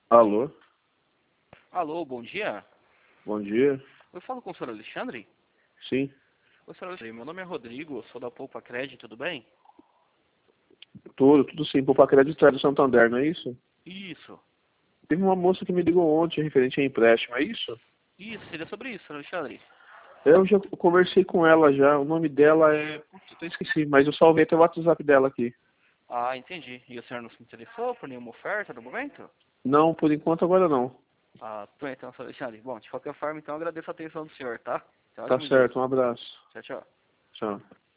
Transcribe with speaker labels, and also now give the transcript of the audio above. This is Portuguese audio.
Speaker 1: Alô,
Speaker 2: Alô, bom dia.
Speaker 1: bom dia.
Speaker 2: Eu falo com o senhor Alexandre?
Speaker 1: Sim,
Speaker 2: Oi, senhor Alexandre, meu nome é Rodrigo, sou da Poupa Crédito, tudo bem?
Speaker 1: tudo sim. Poupa Crédito é do Santander, não é isso?
Speaker 2: Isso,
Speaker 1: Teve uma moça que me ligou ontem referente a empréstimo, é isso?
Speaker 2: isso, seria sobre isso, senhor Alexandre.
Speaker 1: Eu já conversei com ela já, o nome dela é... Putz, eu esqueci, mas eu salvei até o WhatsApp dela aqui.
Speaker 2: Ah, entendi. E o senhor não se interessou por nenhuma oferta no momento?
Speaker 1: Não, por enquanto agora não.
Speaker 2: Ah, tudo bem então, senhor Alexandre. Bom, de qualquer forma, então, agradeço a atenção do senhor, tá? Tenha um
Speaker 1: Tá
Speaker 2: ótimo dia.
Speaker 1: certo, um abraço.
Speaker 2: Tchau, tchau.
Speaker 1: Tchau.